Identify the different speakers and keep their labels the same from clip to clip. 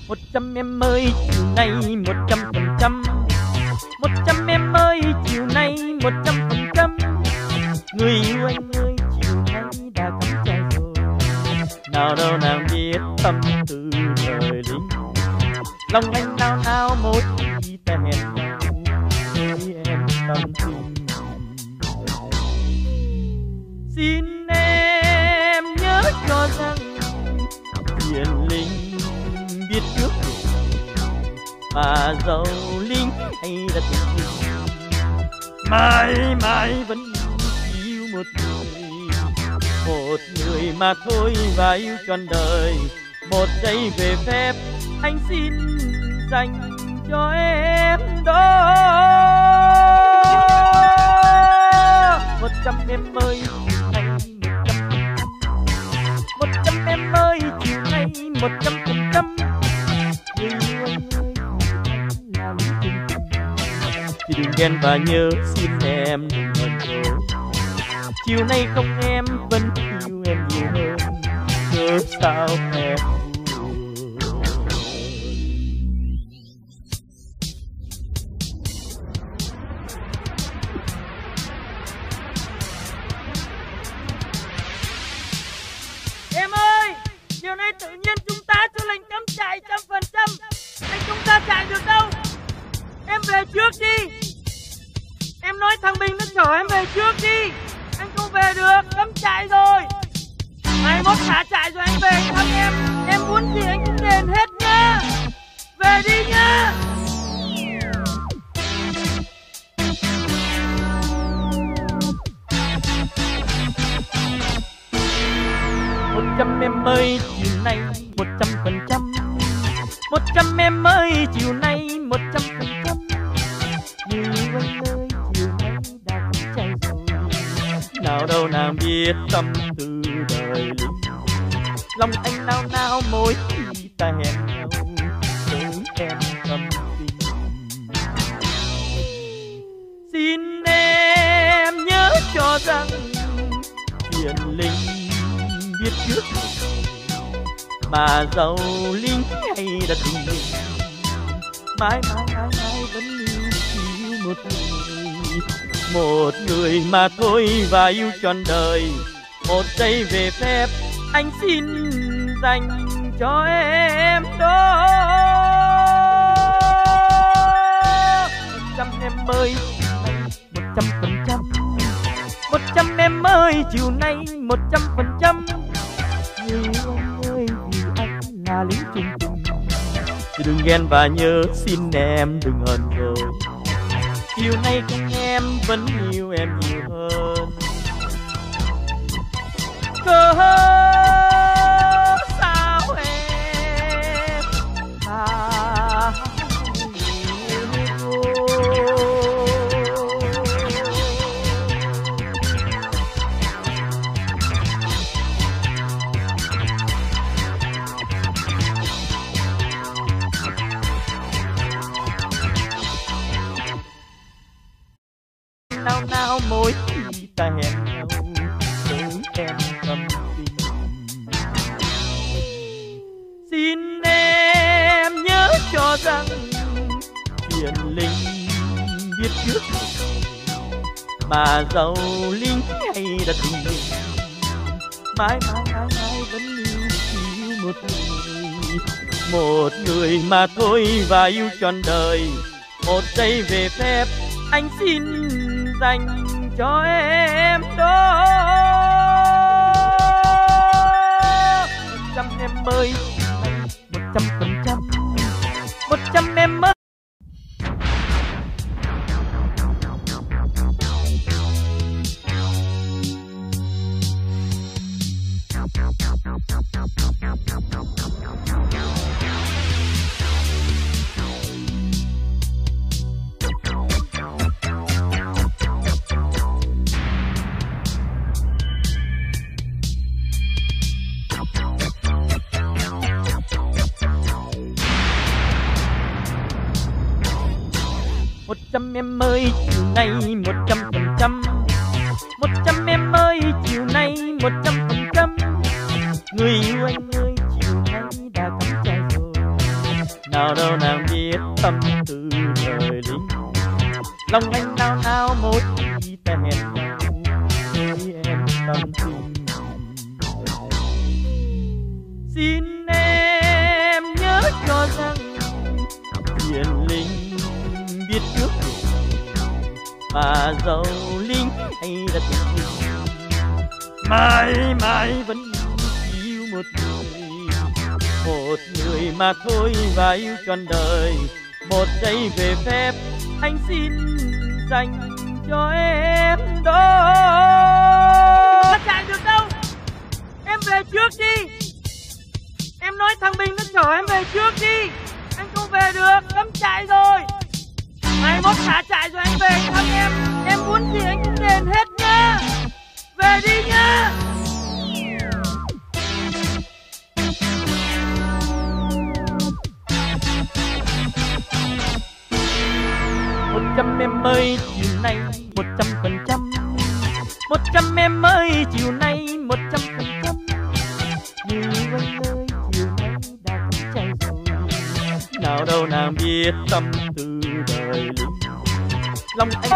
Speaker 1: 100 em ơi chiều nay 100%. 100 em ơi chiều nay 100%. Người yêu anh ơi chiều nay đã cắm trại rồi. Nào đâu nàng biết tâm tư đời lính. Lòng anh nao nao mỗi khi ta hẹn nhau. Ơi em tâm tình. Xin em nhớ cho rằng hiền linh biết trước mà giàu linh hay là tình mãi mãi vẫn yêu một người mà thôi và yêu trọn đời. Một giây về phép anh xin dành cho em đó. 100 em ơi chiều nay 100 em ơi chiều nay 100%. Người yêu anh ơi là lý tình. Thì đừng ghen và nhớ xin em đừng hờn dỗi. Chiều nay không em vẫn yêu em nhiều hơn. Cớ sao em
Speaker 2: em ơi, chiều nay tự nhiên chúng ta cho lệnh cắm trại 100%. Anh không ra trại được đâu. Em về trước đi. Em nói thằng Bình nó chở em về trước đi. Anh không về được, cắm trại rồi. Ngày mốt thả trại rồi anh về anh thăm em. Em muốn gì anh cũng đền hết nhá. Về đi nhá.
Speaker 1: Em ơi chiều nay 100%. 100 em ơi chiều nay 100%. Người yêu anh ơi chiều nay đã cắm trại rồi. Nào đâu nàng biết tâm tư đời lính. Lòng anh nao nao mỗi khi ta hẹn nhau. Với em tâm tình. Xin em nhớ cho rằng hiền linh biết trước mà giàu linh hay đã tình mình. Mãi mãi mãi mãi vẫn yêu một người mà thôi và yêu trọn đời. Một giây về phép anh xin dành cho em đó. 100 em ơi 100%. 100 em ơi chiều nay 100%. Người yêu anh ơi vì anh là lính trung tình. Thì đừng ghen và nhớ xin em đừng hờn dỗi. Chiều nay không em vẫn yêu em nhiều hơn. Cớ sao em nao nao mỗi khi ta hẹn nhau. Với em tâm tình. Xin em nhớ cho rằng hiền linh biết trước mà giàu linh hay đã tình mình. Mãi mãi mãi mãi vẫn yêu một người mà thôi và yêu trọn đời. Một giây về phép anh xin dành cho em đó. 100 em ơi 100%. 100 em ơi. Một trăm em ơi chiều nay 100%. 100 em ơi chiều nay 100%. Người yêu anh ơi chiều nay đã cắm trại rồi. nào đâu nàng biết tâm tư đời lính. Lòng anh nao nao mỗi khi ta hẹn nhau với em tâm tình. Xin em nhớ cho rằng hiền linh biết trước mà dẫu lính hay là tình linh, mãi mãi vẫn yêu một người mà thôi, và yêu trọn đời. Một giây về phép anh xin dành cho em đó.
Speaker 2: Chạy được đâu, em về trước đi. Em nói thằng Bình nó chở em về trước đi. Anh không về được, cấm chạy rồi. Mai mốt thả chạy rồi anh về thăm em. Em muốn gì anh cũng đền hết nhá. Về đi nhá.
Speaker 1: Một trăm em ơi chiều nay 100%. 100 em ơi chiều nay 100%. Như anh ơi chiều nay đã cấm chạy rồi. Nào đâu nàng biết tâm tư đời lính. Lòng anh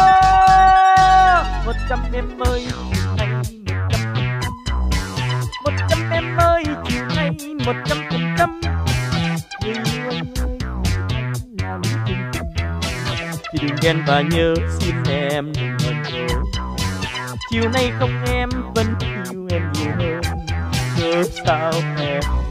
Speaker 1: 100 em ơi chiều nay 100%. 100 em ơi chiều nay 100%. Như anh ơi là lý tình. Thì đừng ghen và nhớ xin em đừng hờn dỗi. Chiều nay không em vẫn yêu em nhiều hơn. Cớ sao em